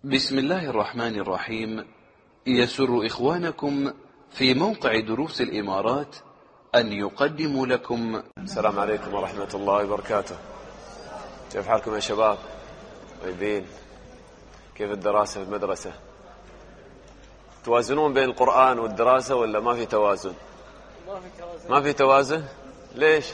بسم الله الرحمن الرحيم. يسر إخوانكم في موقع دروس الإمارات أن يقدموا لكم. السلام عليكم ورحمة الله وبركاته. كيف حالكم يا شباب؟ طيبين؟ كيف الدراسة في المدرسة؟ توازنون بين القرآن والدراسة ولا ما في توازن؟ ما في توازن؟ ليش؟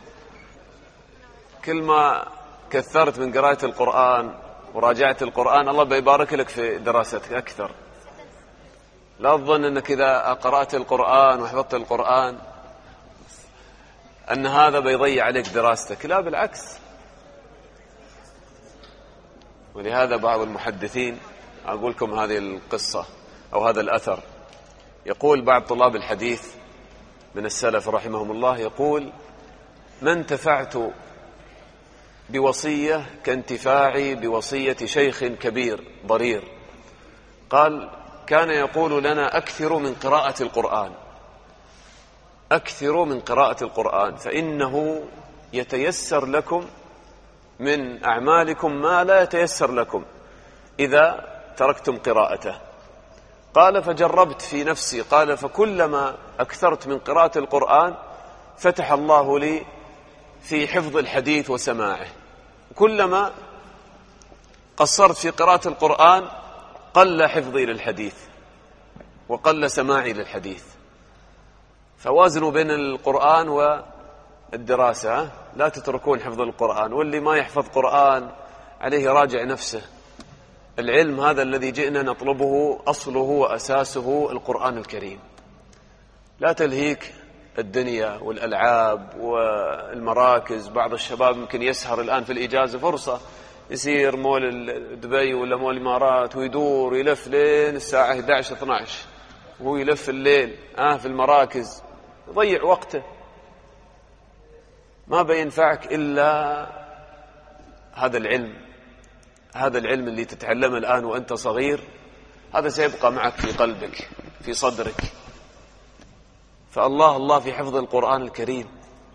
كل ما كثرت من قراءة القرآن وراجعت القرآن الله بيبارك لك في دراستك أكثر. لا تظن أنك إذا قرأت القرآن وحفظت القرآن أن هذا بيضيع عليك دراستك، لا بالعكس. ولهذا بعض المحدثين، أقول لكم هذه القصة أو هذا الأثر، يقول بعض طلاب الحديث من السلف رحمهم الله، يقول: ما انتفعت بوصية كانتفاعي بوصية شيخ كبير ضرير. قال: كان يقول لنا: أكثروا من قراءة القرآن، أكثروا من قراءة القرآن، فإنه يتيسر لكم من أعمالكم ما لا يتيسر لكم إذا تركتم قراءته. قال: فجربت في نفسي. قال: فكلما أكثرت من قراءة القرآن فتح الله لي في حفظ الحديث وسماعه، كلما قصرت في قراءة القرآن قل حفظي للحديث وقل سماعي للحديث. فوازنوا بين القرآن والدراسة، لا تتركون حفظ القرآن. واللي ما يحفظ قرآن عليه راجع نفسه. العلم هذا الذي جئنا نطلبه أصله وأساسه القرآن الكريم. لا تلهيك الدنيا والألعاب والمراكز. بعض الشباب يمكن يسهر الآن في الإجازة، فرصة يسير مول دبي ولا مول الإمارات ويدور يلف لين الساعة 11-12 وهو يلف الليل في المراكز، يضيع وقته. ما بينفعك إلا هذا العلم. هذا العلم اللي تتعلمه الآن وأنت صغير، هذا سيبقى معك في قلبك في صدرك. فالله في حفظ القرآن الكريم.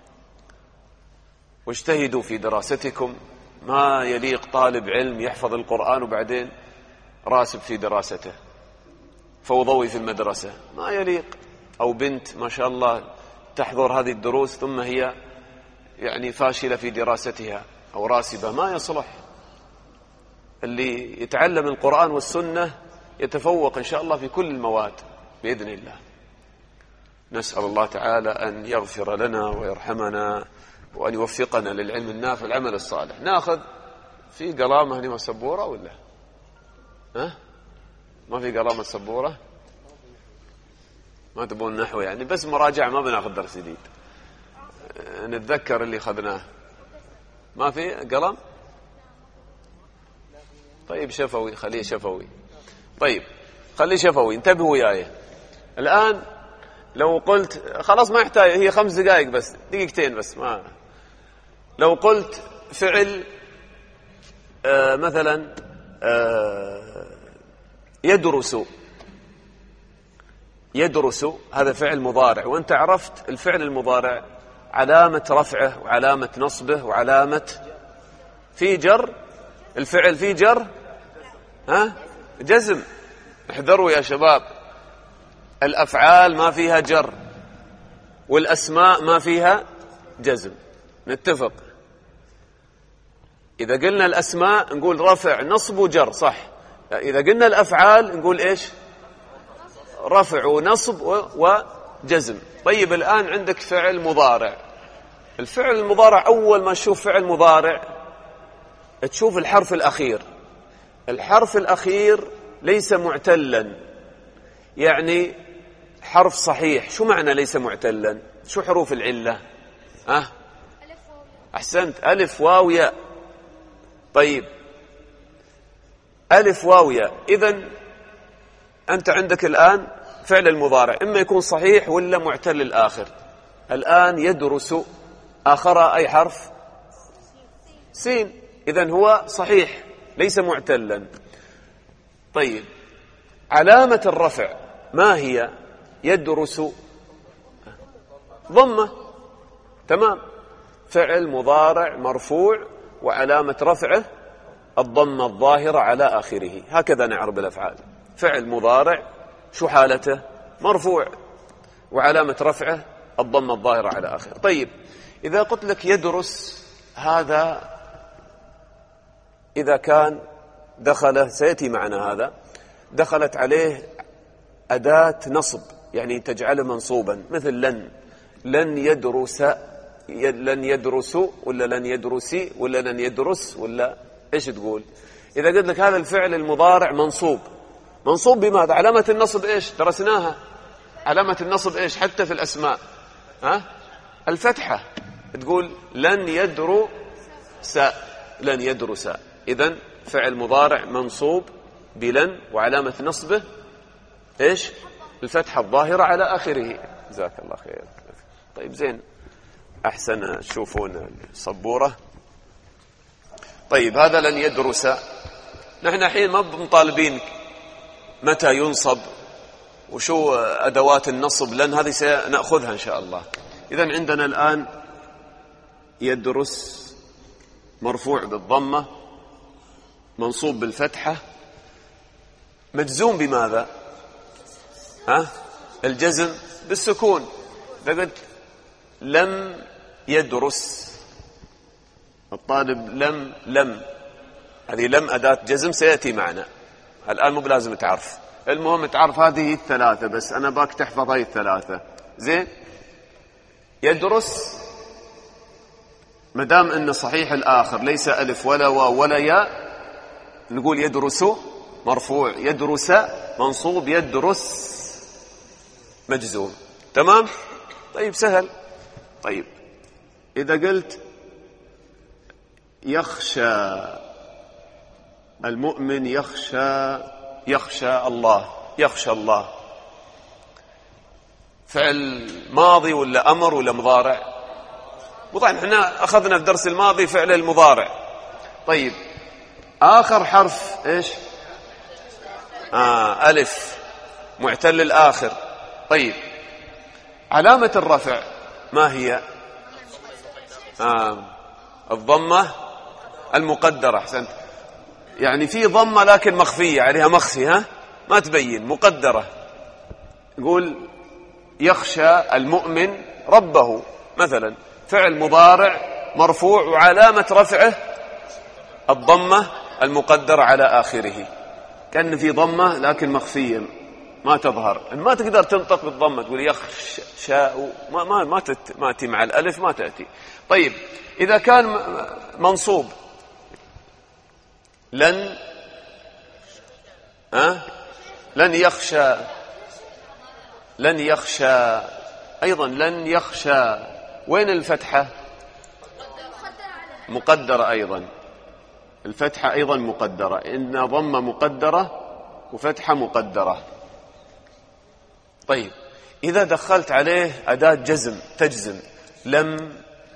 واجتهدوا في دراستكم. ما يليق طالب علم يحفظ القرآن وبعدين راسب في دراسته، فوضوي في المدرسة، ما يليق. أو بنت ما شاء الله تحضر هذه الدروس ثم هي يعني فاشلة في دراستها أو راسبة، ما يصلح. اللي يتعلم القرآن والسنة يتفوق إن شاء الله في كل المواد بإذن الله. نسأل الله تعالى أن يغفر لنا ويرحمنا وأن يوفقنا للعلم النافع والعمل الصالح. ناخذ في قلامة هنا سبورة ولا ما في قلامة سبورة؟ ما تبون نحو يعني، بس مراجعة، ما بناخذ درس جديد، نتذكر اللي خذناه. ما في قلم؟ طيب شفوي، خليه شفوي. طيب خليه شفوي. انتبهوا وياي الآن. لو قلت خلاص ما يحتاج، هي 5 دقائق بس، دقيقتين بس. ما لو قلت فعل مثلا يدرس، يدرس هذا فعل مضارع، وانت عرفت الفعل المضارع علامة رفعه وعلامة نصبه وعلامة في جر. الفعل في جر جزم. احذروا يا شباب، الأفعال ما فيها جر والأسماء ما فيها جزم. نتفق؟ إذا قلنا الأسماء نقول رفع نصب وجر، صح؟ إذا قلنا الأفعال نقول إيش؟ رفع ونصب وجزم. طيب الآن عندك فعل مضارع. الفعل المضارع أول ما تشوف فعل مضارع تشوف الحرف الأخير. الحرف الأخير ليس معتلا، يعني حرف صحيح. شو معنى ليس معتلا؟ شو حروف العلة؟ أحسنت، ألف واو ياء. طيب ألف واو ياء. إذن أنت عندك الآن فعل المضارع إما يكون صحيح ولا معتل الآخر. الآن يدرس آخر أي حرف؟ سين. إذن هو صحيح ليس معتلا. طيب علامة الرفع ما هي؟ يدرس ضمة. تمام. فعل مضارع مرفوع وعلامة رفعه الضمة الظاهرة على آخره. هكذا نعرب الأفعال. فعل مضارع شو حالته؟ مرفوع، وعلامة رفعه الضمة الظاهرة على آخره. طيب إذا قلت لك يدرس، هذا إذا كان دخل، سيأتي معنا هذا، دخلت عليه أداة نصب، يعني تجعله منصوبا، مثل لن يدرس، لن يدرسوا ولا لن يدرسي ولا لن يدرس، ولا إيش تقول؟ إذا قلت لك هذا الفعل المضارع منصوب بماذا؟ علامة النصب إيش؟ درسناها. علامة النصب إيش؟ حتى في الأسماء الفتحة. تقول لن يدرس. إذن فعل مضارع منصوب بلن، وعلامة نصبه إيش؟ الفتحة الظاهرة على آخره. جزاك الله خير. طيب زين، أحسن تشوفون السبورة. طيب هذا لن يدرس، نحن حين ما بنطالبين متى ينصب وشو أدوات النصب، لن هذه سنأخذها إن شاء الله. إذن عندنا الآن يدرس مرفوع بالضمة، منصوب بالفتحة، مجزوم بماذا؟ الجزم بالسكون. إذا قلت لم يدرس الطالب، لم هذه لم أداة جزم، سيأتي معنا الآن، مو بلازم تعرف، المهم تعرف هذه الثلاثة بس، أنا باك تحفظ هذه الثلاثة. زين، يدرس مدام أن صحيح الآخر ليس ألف ولا واو ولا ياء، نقول يدرس مرفوع، يدرس منصوب، يدرس مجزوم. تمام؟ طيب سهل. طيب إذا قلت يخشى المؤمن، يخشى الله، فعل ماضي ولا أمر ولا مضارع؟ وطبعا احنا أخذنا في درس الماضي فعل المضارع. طيب آخر حرف إيش؟ ألف، معتل الآخر. طيب علامة الرفع ما هي؟ الضمة المقدرة. أحسنت، يعني في ضمة لكن مخفية، عليها مخفي، ما تبين، مقدرة. يقول يخشى المؤمن ربه مثلا، فعل مضارع مرفوع، وعلامة رفعه الضمة المقدرة على آخره، كأن في ضمة لكن مخفية ما تظهر، ما تقدر تنطق بالضمة، تقول يخشى، ما تأتي مع الألف، ما تأتي. طيب إذا كان منصوب، لن يخشى أيضا، لن يخشى، وين الفتحة؟ مقدرة أيضا، الفتحة أيضا مقدرة، إن ضمة مقدرة وفتحة مقدرة. طيب إذا دخلت عليه أداة جزم تجزم، لم،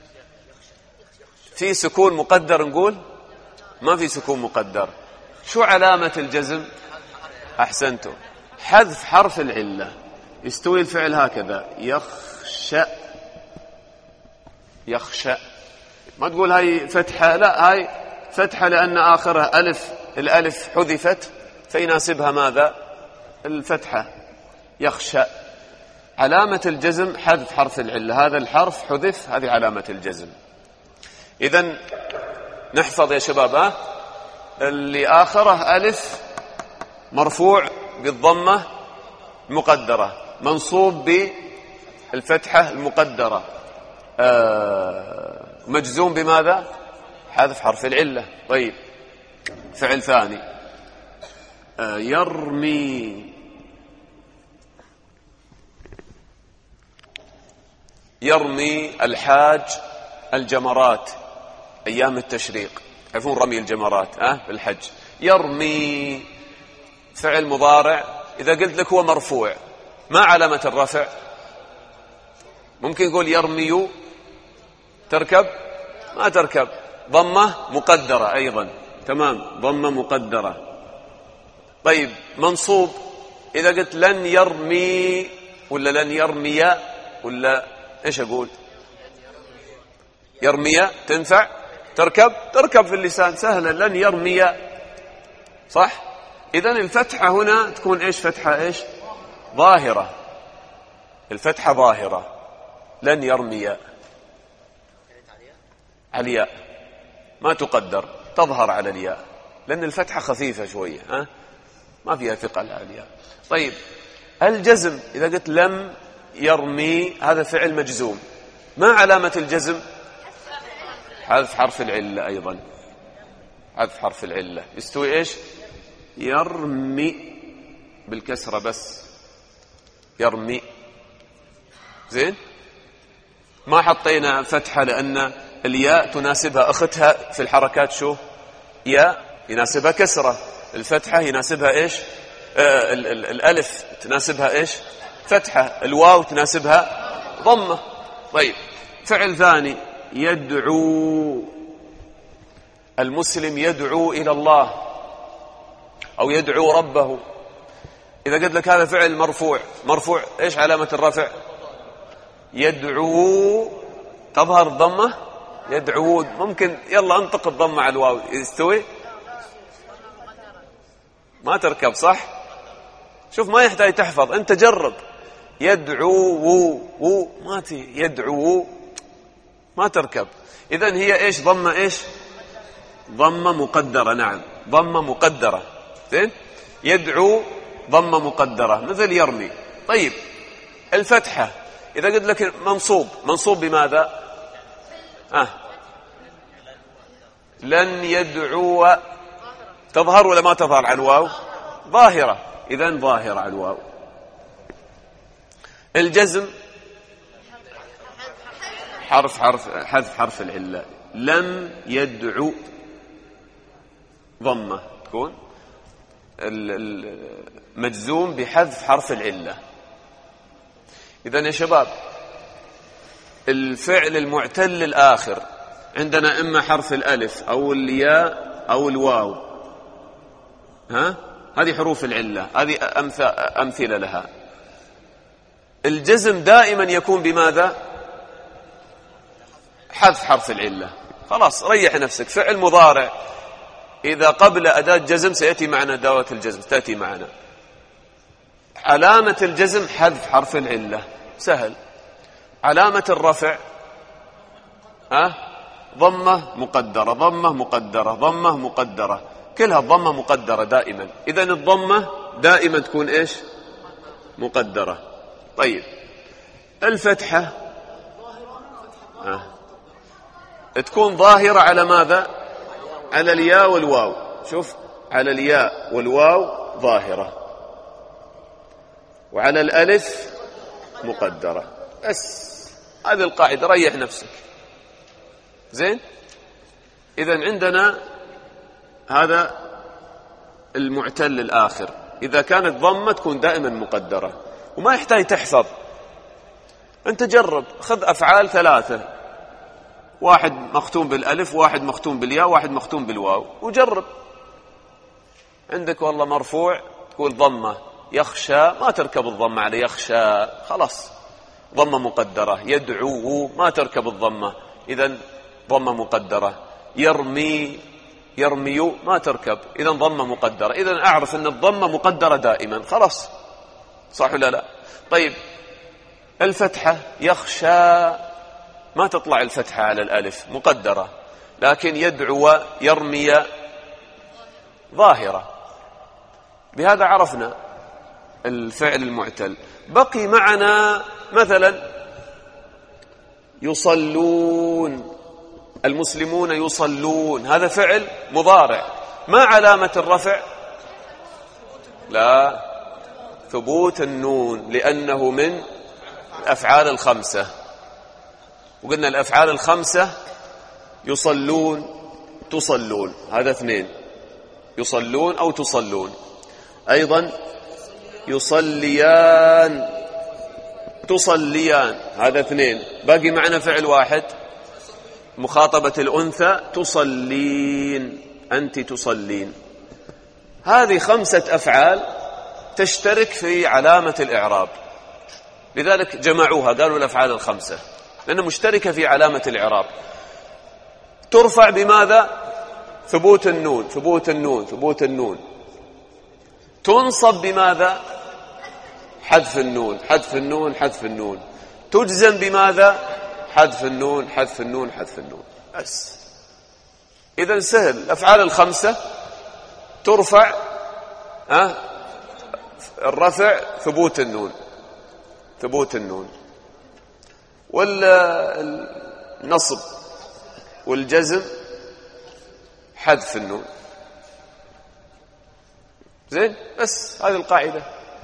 في سكون مقدر نقول؟ ما في سكون مقدر. شو علامة الجزم؟ أحسنتم، حذف حرف العلة. يستوي الفعل هكذا، يخشى، ما تقول هاي فتحة، لا، هاي فتحة لأن آخرها ألف، الألف حذفت فيناسبها ماذا؟ الفتحة. يخشى، علامة الجزم حذف حرف العلة، هذا الحرف حذف، هذه علامة الجزم. إذن نحفظ يا شباب، اللي آخره ألف مرفوع بالضمة المقدرة، منصوب بالفتحة المقدرة، مجزوم بماذا؟ حذف حرف العلة. طيب فعل ثاني، يرمي الحاج الجمرات أيام التشريق، تعرفون رمي الجمرات في الحج. يرمي فعل مضارع، إذا قلت لك هو مرفوع، ما علامة الرفع؟ ممكن يقول يرمي، تركب؟ ما تركب، ضمة مقدرة أيضا. تمام، ضمة مقدرة. طيب منصوب، إذا قلت لن يرمي ولا لن يرمي ولا إيش أقول؟ يرمي تنفع؟ تركب في اللسان سهلا. لن يرمي، صح؟ إذن الفتحة هنا تكون إيش؟ فتحة إيش؟ ظاهرة. الفتحة ظاهرة. لن يرمي على ما تقدر، تظهر على الياء لأن الفتحة خفيفة شوية، ما فيها ثقل على الياء. طيب الجزم إذا قلت لم يرمي هذا فعل مجزوم، ما علامة الجزم؟ حذف حرف العلة. أيضا حذف حرف العلة. يستوي إيش؟ يرمي بالكسرة بس، يرمي. زين، ما حطينا فتحة لأن الياء تناسبها أختها في الحركات شو؟ ياء يناسبها كسرة، الفتحة يناسبها إيش؟ الألف تناسبها إيش؟ فتحة، الواو تناسبها ضمة. طيب فعل ثاني، يدعو. المسلم يدعو إلى الله أو يدعو ربه. إذا قلت لك هذا فعل مرفوع، مرفوع إيش علامة الرفع؟ يدعو، تظهر الضمة. يدعون، ممكن يلا انطق الضمة على الواو. يستوي؟ ما تركب، صح؟ شوف ما يحتاج تحفظ، انت جرب. يدعو ما يدعو ما تركب. إذن هي إيش؟ ضمة إيش؟ ضمة مقدرة. نعم، ضمة مقدرة. زين، يدعو ضمة مقدرة مثل يرمي. طيب الفتحة إذا قلت لك منصوب بماذا؟ لن يدعو، تظهر ولا ما تظهر على الواو؟ ظاهرة. إذن ظاهرة على الواو. الجزم حذف حرف العلة. لم يدعو ضمة، تكون مجزوم بحذف حرف العلة. إذن يا شباب الفعل المعتل الآخر عندنا إما حرف الألف أو الياء أو الواو، هذه حروف العلة، هذه أمثلة لها. الجزم دائما يكون بماذا؟ حذف حرف العلة. خلاص ريح نفسك. فعل مضارع إذا قبل أداة جزم سيأتي معنا أدوات الجزم، تأتي معنا. علامة الجزم حذف حرف العلة، سهل. علامة الرفع ضمة مقدرة، ضمة مقدرة، ضمة مقدرة، كلها ضمة مقدرة دائما. إذن الضمة دائما تكون إيش؟ مقدرة. طيب الفتحة تكون ظاهرة على ماذا؟ على الياء والواو. شوف، على الياء والواو ظاهرة، وعلى الألف مقدرة. بس هذه القاعدة، ريح نفسك. زين، إذن عندنا هذا المعتل الآخر. إذا كانت ضمة تكون دائما مقدرة وما يحتاج تحفظ. أنت جرب، خذ أفعال 3، واحد مختوم بالألف، واحد مختوم بالياء، واحد مختوم بالواو، وجرب. عندك والله مرفوع تقول ضمة، يخشى ما تركب الضمة على يخشى، خلاص ضمة مقدرة. يدعو ما تركب الضمة، إذن ضمة مقدرة. يرمي ما تركب، إذن ضمة مقدرة. إذن أعرف أن الضمة مقدرة دائما، خلاص، صح ولا لا؟ طيب الفتحة يخشى ما تطلع الفتحة على الألف، مقدرة. لكن يدعو يرمي ظاهرة. بهذا عرفنا الفعل المعتل. بقي معنا مثلا يصلون، المسلمون يصلون، هذا فعل مضارع. ما علامة الرفع؟ لا، ثبوت النون، لأنه من الأفعال ال5. وقلنا الأفعال ال5 يصلون، تصلون، هذا 2. يصلون أو تصلون. أيضا يصليان، تصليان، هذا 2. باقي معنا فعل واحد، مخاطبة الأنثى، تصلين، أنت تصلين. هذه 5 أفعال تشترك في علامة الإعراب، لذلك جمعوها، قالوا الأفعال ال5 لأنها مشتركة في علامة الإعراب. ترفع بماذا؟ ثبوت النون، ثبوت النون، ثبوت النون. تنصب بماذا؟ حذف النون، حذف النون، حذف النون. تجزم بماذا؟ حذف النون، حذف النون، حذف النون. بس إذن سهل. الأفعال الخمسة ترفع الرفع ثبوت النون، ثبوت النون، والنصب والجزم حذف النون. زين، بس هذه القاعدة.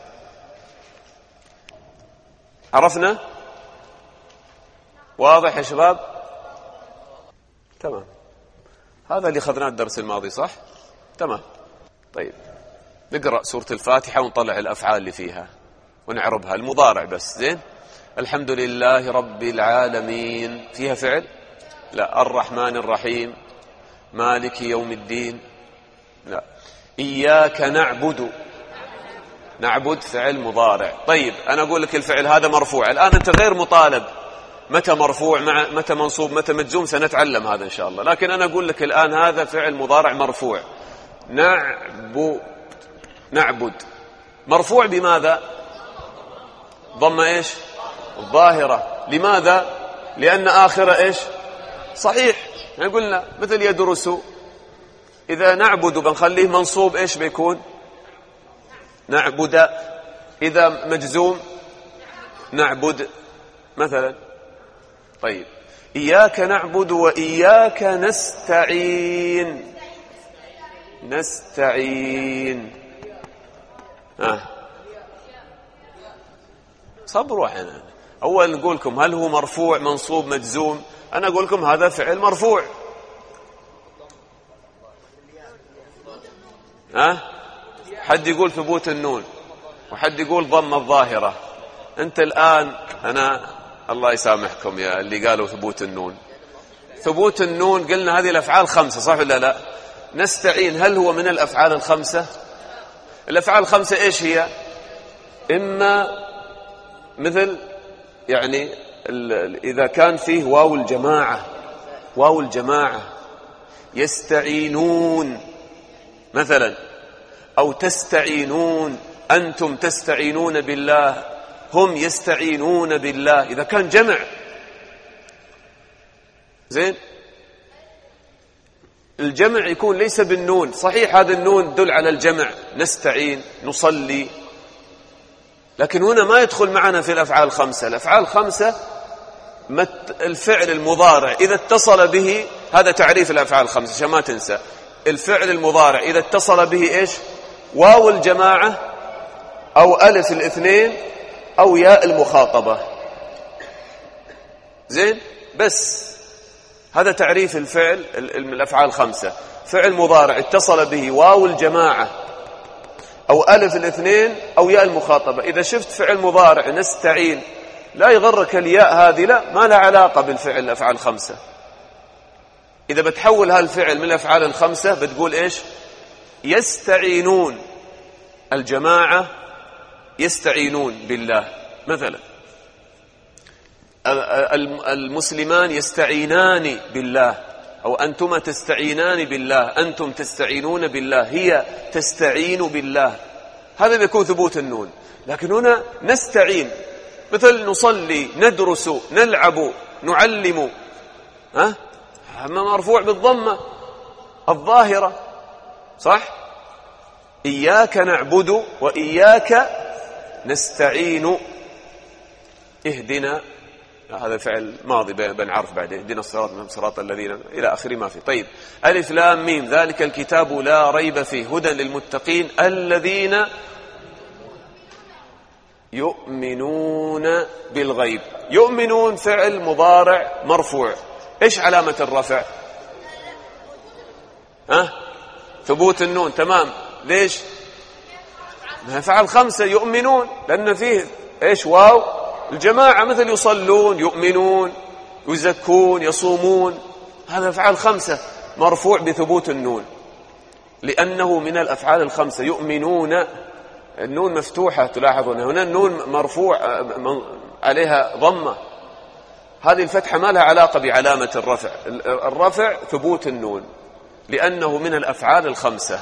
عرفنا؟ واضح يا شباب؟ تمام. هذا اللي أخذناه الدرس الماضي، صح؟ تمام. طيب نقرأ سورة الفاتحة ونطلع الأفعال اللي فيها ونعربها، المضارع بس. زين. الحمد لله رب العالمين فيها فعل؟ لا. الرحمن الرحيم، مالك يوم الدين، لا. إياك نعبد، نعبد فعل مضارع. طيب أنا أقول لك الفعل هذا مرفوع، الآن أنت غير مطالب متى مرفوع متى منصوب متى مجزوم، سنتعلم هذا إن شاء الله، لكن أنا أقول لك الآن هذا فعل مضارع مرفوع. نعبد مرفوع بماذا؟ ضمة إيش؟ الظاهرة. لماذا؟ لأن آخرة إيش؟ صحيح. يعني قلنا مثل يدرس، إذا نعبد بنخليه منصوب إيش بيكون؟ نعبد. إذا مجزوم نعبد مثلا. طيب إياك نعبد وإياك نستعين، نستعين. صبروا أحيانا. أول نقول لكم هل هو مرفوع منصوب مجزوم، أنا أقول لكم هذا فعل مرفوع. حد يقول ثبوت النون وحد يقول ضم الظاهرة. أنت الآن الله يسامحكم يا اللي قالوا ثبوت النون. ثبوت النون قلنا هذه الأفعال خمسة، صح ولا لا؟ نستعين هل هو من الأفعال الخمسة؟ الأفعال الخمسة إيش هي؟ إما مثل يعني إذا كان فيه واو الجماعة، واو الجماعة، يستعينون مثلا، أو تستعينون، أنتم تستعينون بالله، هم يستعينون بالله، إذا كان جمع. زين. الجمع يكون ليس بالنون، صحيح هذا النون دل على الجمع، نستعين، نصلي، لكن هنا ما يدخل معنا في الأفعال الخمسة. الأفعال الخمسة الفعل المضارع إذا اتصل به، هذا تعريف الأفعال الخمسة عشان ما تنسى. الفعل المضارع إذا اتصل به إيش؟ واو الجماعة أو ألف الاثنين أو ياء المخاطبة. زين. بس هذا تعريف الفعل الأفعال الخمسة. فعل مضارع اتصل به واو الجماعة أو ألف الاثنين أو ياء المخاطبة. إذا شفت فعل مضارع نستعين، لا يغرك الياء هذه، لا، ما لها علاقة بالفعل الأفعال الخمسة. إذا بتحول هالفعل من الأفعال الخمسة بتقول إيش؟ يستعينون، الجماعة يستعينون بالله مثلا، المسلمان يستعينان بالله، أو أنتما تستعينان بالله، أنتم تستعينون بالله، هي تستعين بالله. هذا بيكون ثبوت النون. لكن هنا نستعين مثل نصلي، ندرس، نلعب، نعلم، مرفوع بالضمة الظاهرة، صح؟ إياك نعبد وإياك نستعين، اهدنا، هذا فعل ماضي بنعرف بعد، اهدنا الصراط الذين إلى آخر ما فيه. طيب ألف لام ميم، ذلك الكتاب لا ريب فيه هدى للمتقين الذين يؤمنون بالغيب. يؤمنون فعل مضارع مرفوع، إيش علامة الرفع؟ ثبوت النون. تمام. ليش؟ فعل خمسة يؤمنون، لأن فيه إيش؟ واو الجماعة، مثل يصلون، يؤمنون، يزكون، يصومون، هذا فعل خمسة مرفوع بثبوت النون لأنه من الأفعال الخمسة. يؤمنون، النون مفتوحة، تلاحظون هنا النون مرفوع عليها ضمة. هذه الفتحة ما لها علاقة بعلامة الرفع. الرفع ثبوت النون لأنه من الأفعال الخمسة.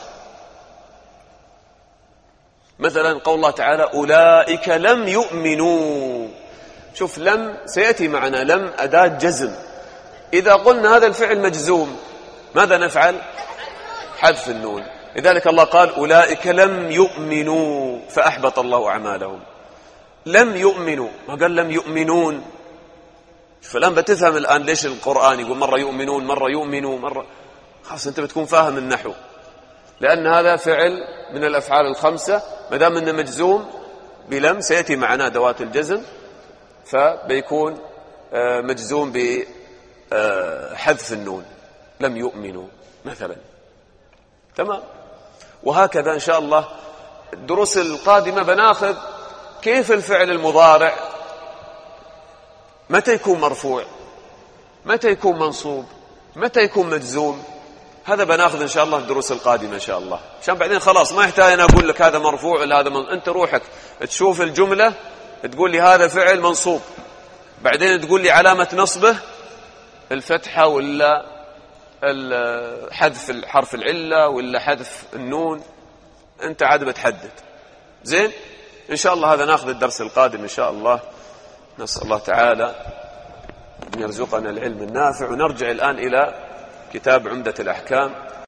مثلا قول الله تعالى أولئك لم يؤمنوا. شوف لم سيأتي معنا لم أداة جزم. إذا قلنا هذا الفعل مجزوم ماذا نفعل؟ حذف النون. لذلك الله قال أولئك لم يؤمنوا فأحبط الله أعمالهم. لم يؤمنوا ما قال لم يؤمنون. فالآن بتفهم الآن ليش القرآن يقول مرة يؤمنون مرة يؤمنوا مرة. خلاص أنت بتكون فاهم النحو، لأن هذا فعل من الأفعال الخمسة ما دام أنه مجزوم بلم سيأتي معنا أدوات الجزم فبيكون مجزوم بحذف النون لم يؤمنوا مثلا. تمام. وهكذا إن شاء الله الدروس القادمة بناخذ كيف الفعل المضارع متى يكون مرفوع، متى يكون منصوب، متى يكون مجزوم. هذا بناخذ إن شاء الله الدروس القادمة إن شاء الله، عشان بعدين خلاص ما يحتاج أنا أقول لك هذا مرفوع ولا هذا أنت روحك تشوف الجملة تقول لي هذا فعل منصوب، بعدين تقول لي علامة نصبه الفتحة ولا حذف حرف العلة ولا حذف النون، أنت عاد بتحدد. زين إن شاء الله هذا ناخذ الدرس القادم إن شاء الله. نسأل الله تعالى أن يرزقنا العلم النافع. ونرجع الآن إلى كتاب عمدة الأحكام.